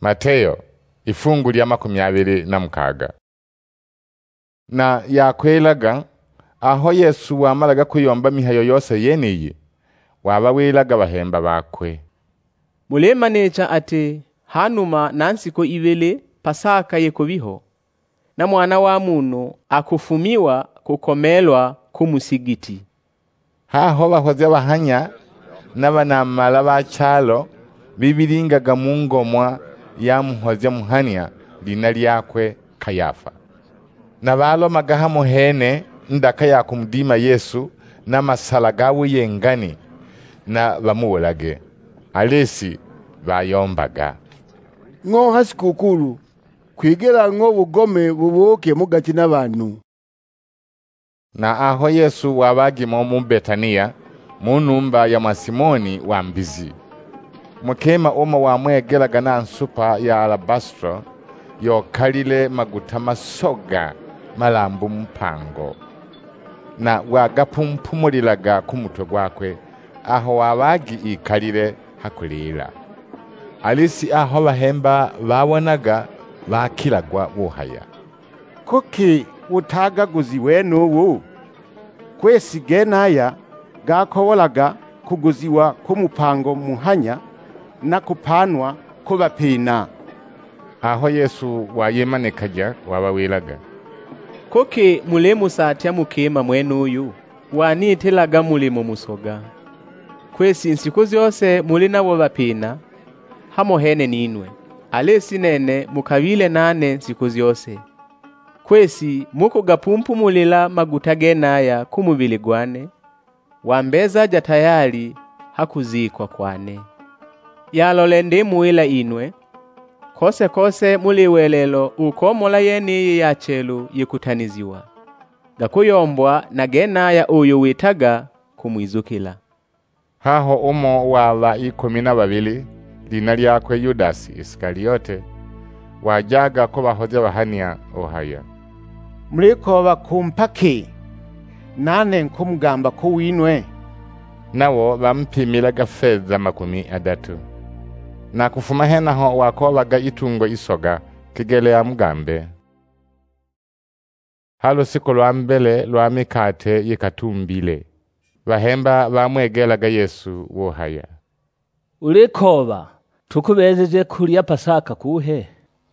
Mateyo ifungu lya 26. Na yakwelaga aho Yesu wamalaga kuyomba mihayo yose yeniyi wabawelaga bahemba bakwe. Mulema necha ati hanuma nansiko ibele Pasaka yekobiho na mwana wa muntu akufumiwa kukomelwa kumusigiti. Haho bahoze bahanya n'abanamala bacalo bibiringaga mu ngomwa ya muhoze muhania lina lyakwe Kayafa. Nabalomaga hamuhene ndaka ya kumdima Yesu n'amasala gawe yengani na bamuwolage. Alesi bayombaga. Ngo hasikukulu kwigera ngo bugome buboke mugati n'abantu. Na aho Yesu wabagimo mu Betania mu numba ya Masimoni wa mbizi. Mukema oma wamwegeraga na nsupa ya alabastro yokalile maguta masoga malambu mpango. Na wagapumpumulilaga kumutwe gwakwe aho wabagi ikalile hakulila. Alisi aho bahemba babonaga bakilagwa buhaya. Kuki utagaguziwe n'ubu? Kwesi genaya gakowolaga kuguziwa kumupango muhanya na kupanwa kubapina. Aho Yesu wayemanekaja wabawelaga. Kuki mulemu satya mukema mwenuyu wanitelaga mulimo musoga. Kwesi nsiku zyose muli nabo bapina hamohene ninwe. Alesi nene mukabile nane nsiku zyose. Kwesi muko gapumpumulila maguta genaya kumubili gwane wambeza jatayali hakuzikwa kwane. Yalole ndi muila inwe kose kose muliwelelo ukomola yeni yachelu yikutaniziwa gakuyombwa na genaya uyu witaga kumwizukila. Haho umo wala 12 lina lyakwe Yudasi Iskariote wajaga ko bahoze bahania ohaya. Mliko bakumpaki nane nkumugamba ko winwe. Nawo bampimilaga fedha 30. Na kufuma henaho wakobaga itungo isoga kigelea mugambe. Halo siku lwa mbele lwa mikate yikatumbile. Bahemba bamwegelaga Yesu wohaya. Ulikoba tukubezeje kulya Pasaka kuhe?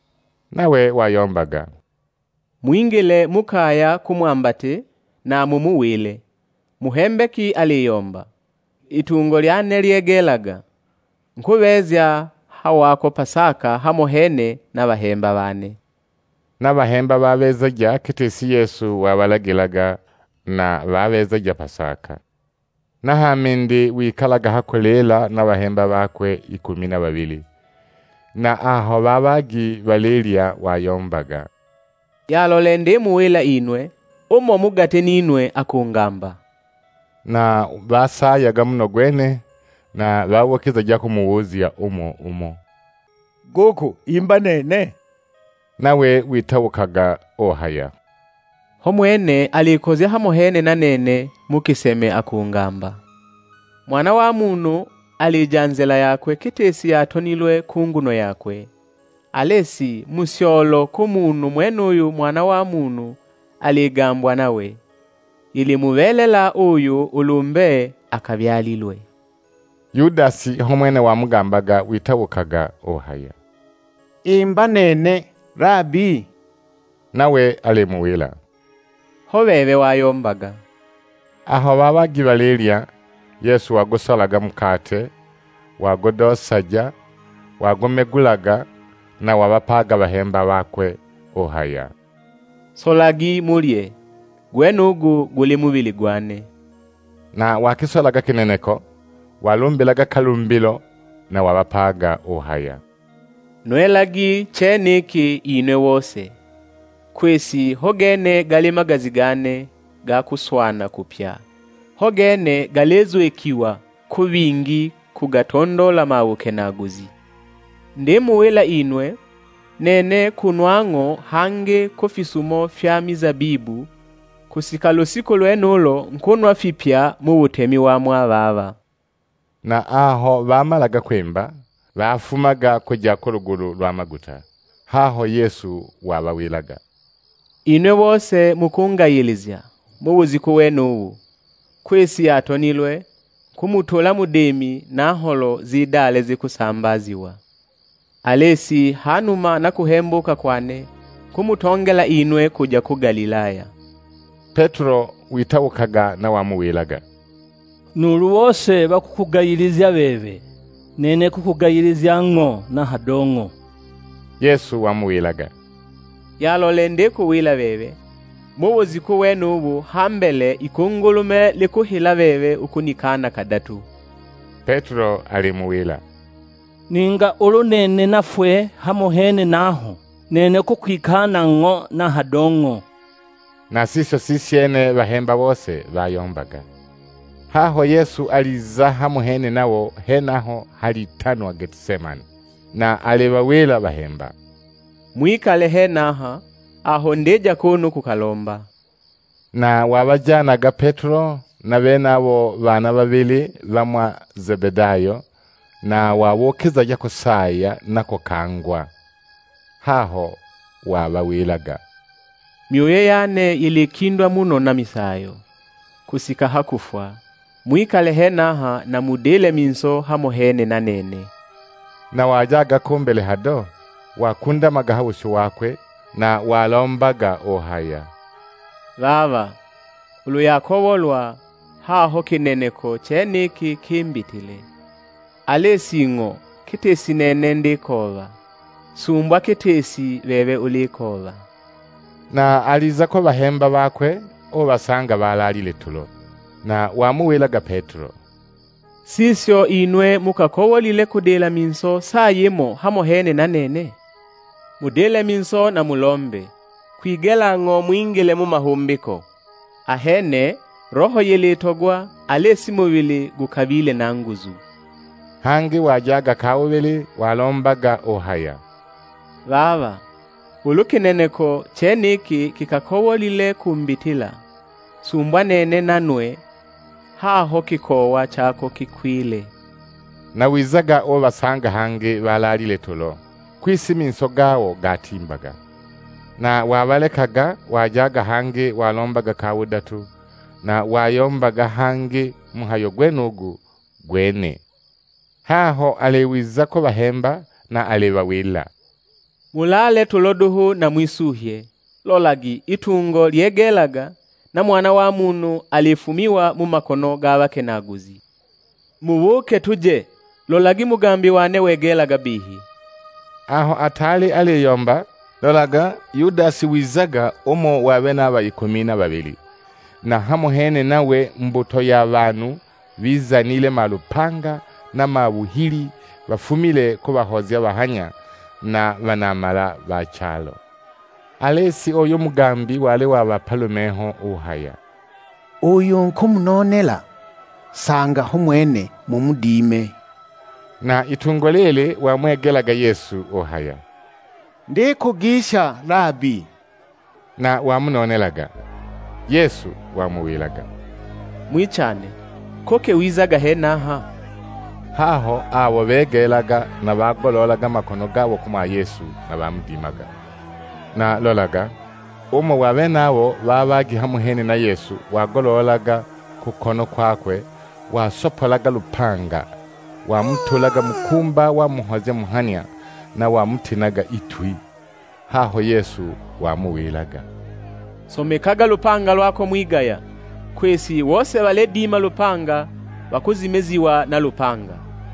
Nawe wayombaga. Mwingile mukaya kumwambate na mumuwile. Muhembeki aliyomba. Itungo lyane lyegelaga. Nkubezya hawako Pasaka hamohene na bahemba bane. Na bahemba babezaja kitesi Yesu wabalagilaga na babezaja Pasaka. Na hamindi wikalaga hakolela na bahemba bakwe 12. Na aho babagi balelia wayombaga. Yalole ndi muwila inwe umo mugate ninwe akungamba. Na basa yagamuno gwene na bawokiza jako muwuzia umo. Goko imba nene. Nawe witawukaga ohaya. Homwene alikoze hamohene na nene mukiseme akungamba. Mwana wa muntu alijanzela yakwe kitesi yatonilwe kunguno yakwe. Alesi musyolo kumuntu mwenuyu mwana wa muntu aligambwa nawe. Ili mubelela uyu ulumbe akabyalilwe. Yudasi homwene wa mugambaga witawukaga ohaya. Imba nene Rabi. Nawe alimuwila. Hobebe wayombaga. Aho babagi balelia Yesu wagosalaga mukate wagodosaja wagomegulaga na wabapaga bahemba bakwe ohaya. Solagi mulye gwenugu guli mubili gwane. Na wakisolaga kineneko walumbilaga kalumbilo na wabapaga ohaya. Nwelagi cheniki inwe wose. Kwesi hogene galimagazigane gakuswana kupya. Hogene galezwekiwa kubingi kugatondola mawuke naguzi. Ndimuwela inwe nene kunwango hange kofisumo fya mizabibu kusikalo siku lwenulo nkunwa fipya mu butemi wa mwababa. Na aho bamalaga kwemba bafumaga kuja ku ruguru rwa maguta. Haho Yesu wabawilaga. Inwe bose mukungayilizya mubuziku wenubu, kwesi yatonilwe kumutola mudemi na holo zidale zikusambaziwa. Alesi hanuma na kuhembuka kwane kumutongela inwe kuja ku Galilaya. Petro witawukaga na wamuwilaga. Nuru wose bakukugayilizya bebe, nene kukugayilizya ngo na hadongo. Yesu wamuwilaga. Yalolende kuwila bebe, mubuziku wenubu hambele ikungulume likuhila bebe ukunikana kadatu. Petro alimuwila. Ninga ulunene nafwe hamuhene naho, nene kukwikana ngo na hadongo. Na siso sisiene bahemba bose bayombaga. Haho Yesu aliza hamuhene nawo henaho halitanwa Getsemani. Na alibawila bahemba. Mwikale henaha aho ndeja kunu kukalomba. Na wabajanaga Petro na benabo bana babili bamwa Zebedayo na wawokiza jako saya nako kangwa. Haho wabawilaga. Mioyo yane ilikindwa muno na misayo, kusika hakufwa. Mwikale henaha na mudele minso hamuhene na nene. Na wajaga kumbele hado, wakunda magahawushu wakwe, na walombaga ohaya. Baba, ulu yakowolwa haho kineneko cheniki kimbitile. Alesi ngo kitesi nene ndikova, sumbwa kitesi bebe ulikova. Na aliza ko bahemba bakwe obasanga balalile tulo. Na wamuwilaga Petro. Sisyo inwe mukakowolile kudela minso sayemo hamohene na nene. Mudele minso na mulombe, kwigela ngo mwingile mu mahumbiko. Ahene roho yelitogwa alesi mubili gukabile na nguzu. Hangi wajaga kawubili walombaga ohaya. Baba, ulukineneko cheniki kikakowolile kumbitila. Sumbwa nene nanwe, haho kikowa chako kikwile. Na wizaga obasanga hangi balalile tulo. Kwisi minso gawo gatimbaga. Na wabalekaga wajaga hangi walombaga kawudatu. Na wayombaga hangi muhayo gwenugu gwene. Haho alewiza ko bahemba na alebawila. Mulale tuloduhu na mwisuhye. Lolagi itungo liegelaga na mwana wa munu alifumiwa mu makono g'abakenaguzi. Mubuke tuje, lolagi mugambi wane wegelaga bihi. Aho atali aliyomba, lolaga Yudasi wizaga omo wabena ba 12. Na hamuhene nawe mbuto y'abantu bizanile malupanga na mabuhili bafumile ko bahozya bahanya na banamala bachalo. Alesi oyo mugambi wale wabapalumeho uhaya. Uyu nkumunonela sanga humwene mumudime. Na itungolele wamwegelaga Yesu uhaya. Ndikugisha Rabi. Na wamunonelaga. Yesu wamuwilaga. Mwichane, koke wizaga henaha. Haho abo begelaga na bagololaga makono gabo kuma Yesu na bamudimaga. Na lolaga, umo wabenawo babagi hamuhene na Yesu wagololaga kukono kwakwe, wasopolaga lupanga, wamutulaga mukumba wamuhoze muhanya, na wamutinaga itwi. Haho Yesu wamuwilaga. Somekaga lupanga lwako mwigaya, kwesi wose baledima lupanga, bakuzimeziwa na lupanga.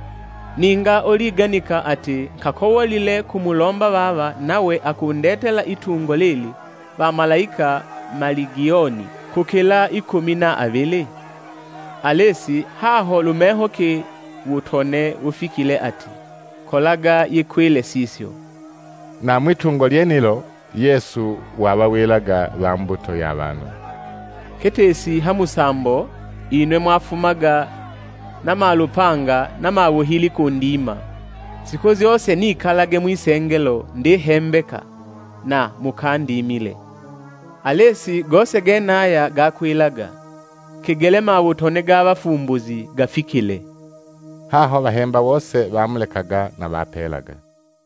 Ninga oliganika ati kakowolile kumulomba baba nawe akundetela itungo lili ba malaika maligioni kukila 12. Alesi haho lumeho ki wutone ufikile ati kolaga yikwile sisyo. Na mwitungo lyenilo Yesu wabawilaga bambuto y'abantu. Ketesi hamusambo inwe mwafumaga na malupanga na mabuhili kundima. Sikozi yose nikalage mwisengelo ndihembeka na mukandimile. Alesi gose genaya gakwilaga. Kigele mabutone g'abafumbuzi gafikile. haho bahemba bose bamulekaga na bapelaga.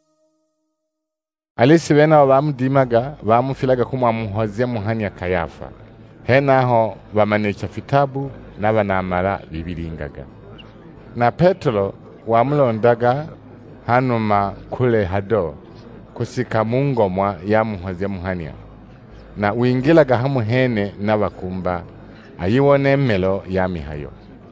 Alisi bena bamudimaga bamufilaga kumwamuhozia muhanya Kayafa. Henaho bamanica fitabu n'abanamara bibiringaga. Na Petro wamulondaga hanuma kule hado kusika mungomwa ya muhozia muhanya. Na uingilaga hamuhene n'abakumba ayiwone melo ya mihayo.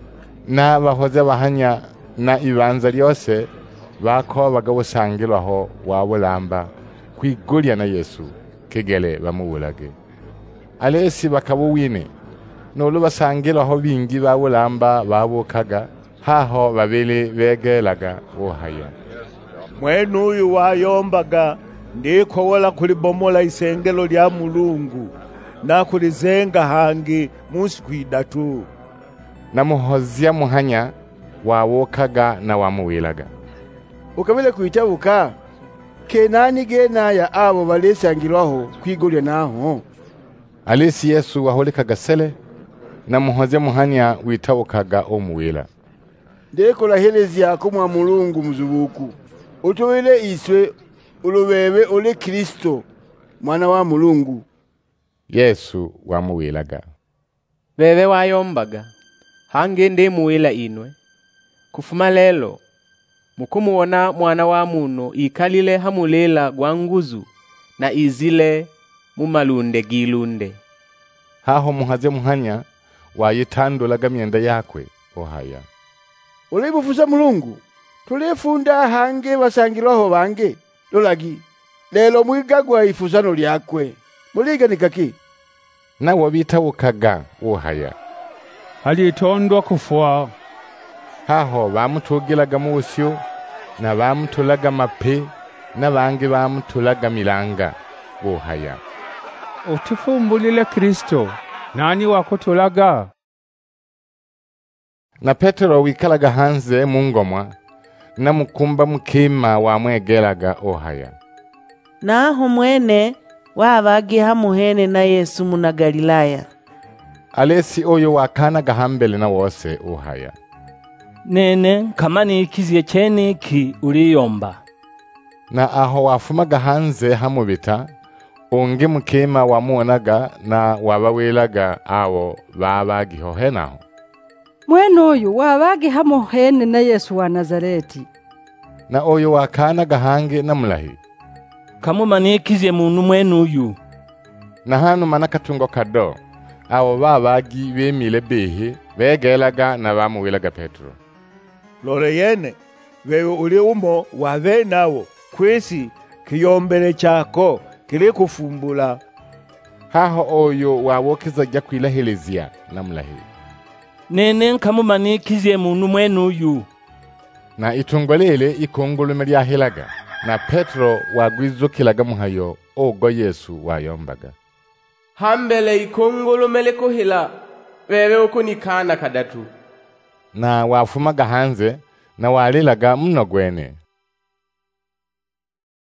Na bahoze bahanya na ibanza lyose bako bagabusangirwaho wabulamba kwigulya na Yesu kegele bamubulage. Alesi bakabuwine nolu basangirwaho bingi babulamba babukaga haho babili begelaga ohaya. Mwene uyu wayombaga ndiko wala kulibomola isengelo lya Mulungu na kulizenga hangi munsi kwidatu. Na muhozia muhanya wawokaga na wamuwilaga. Ukabile kuitabuka kenani gena ya abo balesangirwaho kwigulya naho. Alisi Yesu waholikaga sele na muhozia muhanya witabukaga omuwila. Ndeko lahelezia kumwa Mulungu mzubuku. Utowele iswe ulubebe ole Kristo mwana wa Mulungu. Yesu wamuwilaga. Bebe wayombaga hange ndi muwila inwe. Kufuma lelo mukumuona mwana wa muno ikalile hamulela gwa nguzu na izile mumalunde gilunde. Haho muhaze muhanya wayitandulaga myenda yakwe ohaya. Ulibufuza Mulungu tulifunda hange basangirwaho bange lolagi lelo mwigagwa ifuzano lyakwe muliga nikaki. Na wabitabukaga ohaya. Alitondwa kufwa. Haho bamutugilaga mu busyo na bamutulaga mape na bangi bamutulaga milanga ohaya. Utufumbulile Kristo nani wakutulaga? Na Petro wikalaga hanze mungomwa na mukumba mukima wamwegelaga ohaya. Naho mwene wabagi hamuhene na Yesu muna Galilaya. Alesi oyo wakanaga hambele na wose ohaya. Nene kamani ikizie cheni ki uliyomba. Na aho wafumaga hanze hamubita ungi mukima wamuonaga na wabawelaga awo babagiho henaho. Mwene uyu wabagi hamuhene na Yesu wa Nazareti. Na oyo wakanaga hange na mulahi. Kamumani ikizie munu mwene uyu. Na hanu manakatungo kado awo babagi bemile behe begelaga na bamuwelaga Petro. Lore yene wewe uli umo wabe nawo kwesi kiyombele chako kili kufumbula. Haho oyo wawokiza jakwilahilizia na mulahi. Nene kamumani ikizie munu mwene uyu. Na itungolele ikongolume lya hilaga na Petro wagwizukilaga muhayo ogo Yesu wayombaga. Hambele ikongolumele kuhila bebe ukunikana kadatu. Na wafumaga hanze na walilaga mno gwene.